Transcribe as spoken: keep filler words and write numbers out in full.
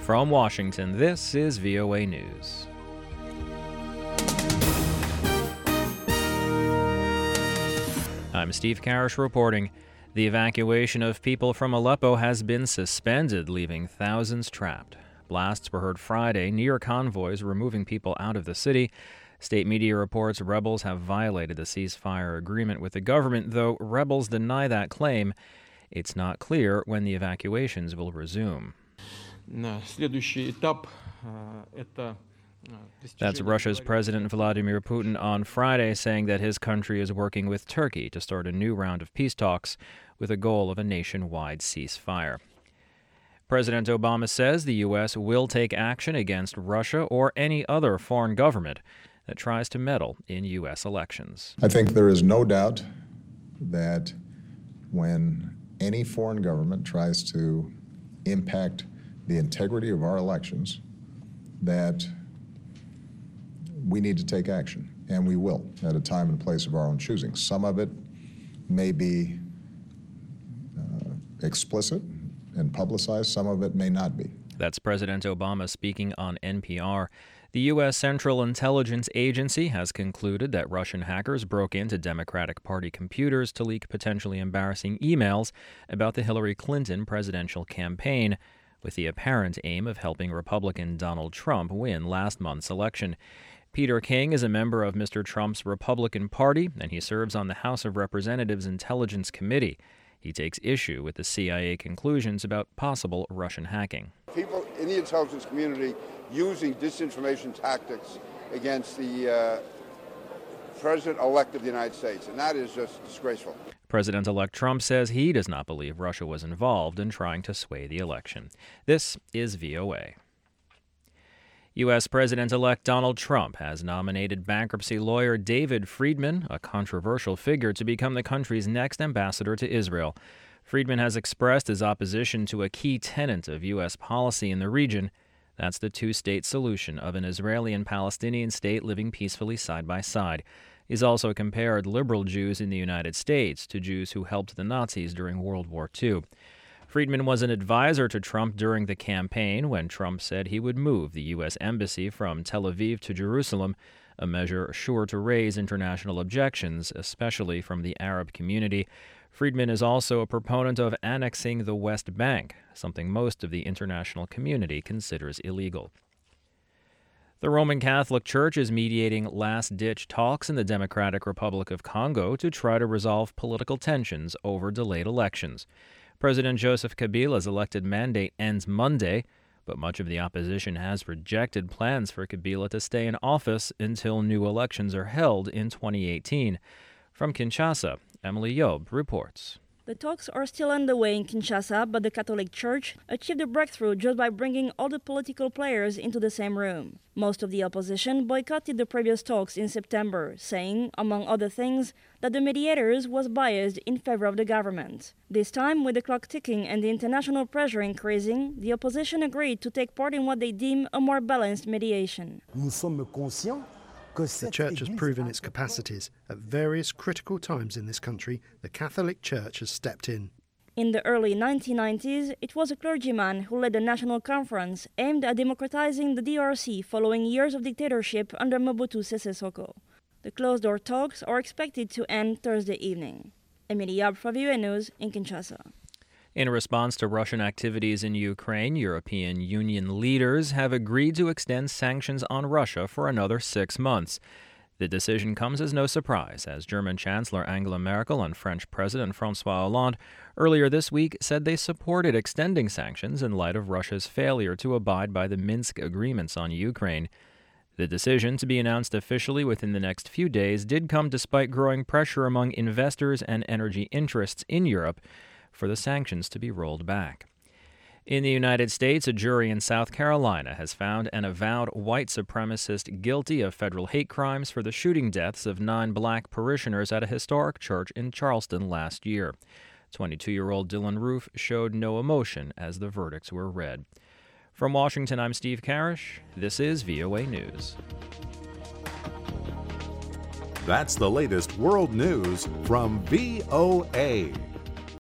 From Washington, this is V O A News. I'm Steve Karish reporting. The evacuation of people from Aleppo has been suspended, leaving thousands trapped. Blasts were heard Friday near convoys removing people out of the city. State media reports rebels have violated the ceasefire agreement with the government, though rebels deny that claim. It's not clear when the evacuations will resume. That's Russia's President Vladimir Putin on Friday, saying that his country is working with Turkey to start a new round of peace talks with a goal of a nationwide ceasefire. President Obama says the U S will take action against Russia or any other foreign government that tries to meddle in U S elections. I think there is no doubt that when any foreign government tries to impact the integrity of our elections, that we need to take action, and we will, at a time and place of our own choosing. Some of it may be uh, explicit and publicized, some of it may not be. That's President Obama speaking on N P R. The U S Central Intelligence Agency has concluded that Russian hackers broke into Democratic Party computers to leak potentially embarrassing emails about the Hillary Clinton presidential campaign, with the apparent aim of helping Republican Donald Trump win last month's election. Peter King is a member of Mister Trump's Republican Party, and he serves on the House of Representatives Intelligence Committee. He takes issue with the C I A conclusions about possible Russian hacking. People in the intelligence community using disinformation tactics against the uh, President-elect of the United States, and that is just disgraceful. President-elect Trump says he does not believe Russia was involved in trying to sway the election. This is V O A. U S President-elect Donald Trump has nominated bankruptcy lawyer David Friedman, a controversial figure, to become the country's next ambassador to Israel. Friedman has expressed his opposition to a key tenet of U S policy in the region. That's the two-state solution of an Israeli and Palestinian state living peacefully side by side. He's also compared liberal Jews in the United States to Jews who helped the Nazis during World War Two. Friedman was an advisor to Trump during the campaign when Trump said he would move the U S embassy from Tel Aviv to Jerusalem, a measure sure to raise international objections, especially from the Arab community. Friedman is also a proponent of annexing the West Bank, something most of the international community considers illegal. The Roman Catholic Church is mediating last-ditch talks in the Democratic Republic of Congo to try to resolve political tensions over delayed elections. President Joseph Kabila's elected mandate ends Monday, but much of the opposition has rejected plans for Kabila to stay in office until new elections are held in twenty eighteen. From Kinshasa, Emily Yob reports. The talks are still underway in Kinshasa, but the Catholic Church achieved a breakthrough just by bringing all the political players into the same room. Most of the opposition boycotted the previous talks in September, saying, among other things, that the mediators was biased in favor of the government. This time, with the clock ticking and the international pressure increasing, the opposition agreed to take part in what they deem a more balanced mediation. The Church has proven its capacities. At various critical times in this country, the Catholic Church has stepped in. In the early nineteen nineties, it was a clergyman who led the National Conference aimed at democratizing the D R C following years of dictatorship under Mobutu Sese Seko. The closed-door talks are expected to end Thursday evening. Emily Yab for V O A News in Kinshasa. In response to Russian activities in Ukraine, European Union leaders have agreed to extend sanctions on Russia for another six months. The decision comes as no surprise, as German Chancellor Angela Merkel and French President François Hollande earlier this week said they supported extending sanctions in light of Russia's failure to abide by the Minsk agreements on Ukraine. The decision, to be announced officially within the next few days, did come despite growing pressure among investors and energy interests in Europe for the sanctions to be rolled back. In the United States, a jury in South Carolina has found an avowed white supremacist guilty of federal hate crimes for the shooting deaths of nine black parishioners at a historic church in Charleston last year. twenty-two-year-old Dylan Roof showed no emotion as the verdicts were read. From Washington, I'm Steve Karish. This is V O A News. That's the latest world news from V O A.